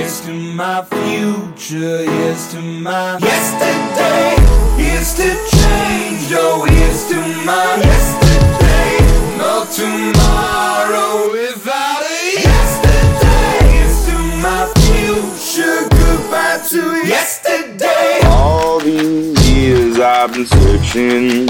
Here's to my future, here's to my yesterday. Here's to change, oh here's to my yesterday. No tomorrow without a yesterday. Here's to my future, goodbye to yesterday. All these years I've been searching